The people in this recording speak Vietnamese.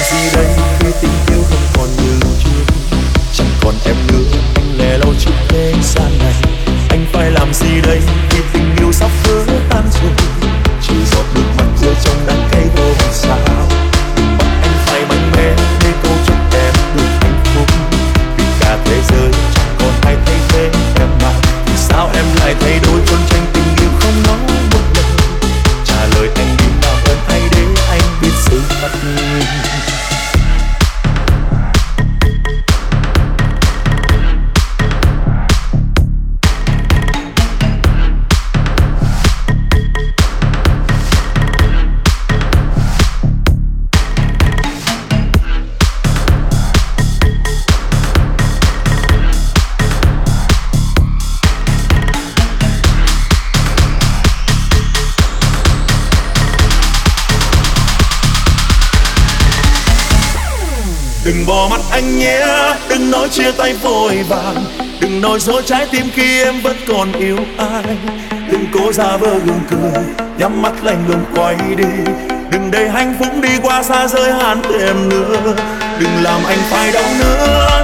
gì đây khi tình yêu không còn như trước? Chẳng còn em nữa, anh lẻ loi trước thế gian này. Anh phải làm gì đây khi tình yêu sắp vỡ tan rồi? Chỉ giọt nước mắt rơi trong đắng cay vô sao. Đừng bắt anh phải mạnh mẽ để câu chúc em được hạnh phúc. Vì cả thế giới chẳng còn ai thay thế em mà. Vì sao em lại thay đổi trốn tránh tình yêu không nói một lời? Trả lời anh đi nào ơn hay để anh biết sự thật. Đừng bỏ mặt anh nhé, đừng nói chia tay vội vàng. Đừng nói dối trái tim khi em vẫn còn yêu ai. Đừng cố giả vờ gượng cười, nhắm mắt lạnh lùng quay đi. Đừng để hạnh phúc đi qua xa rời hắn thêm nữa. Đừng làm anh phải đau nữa,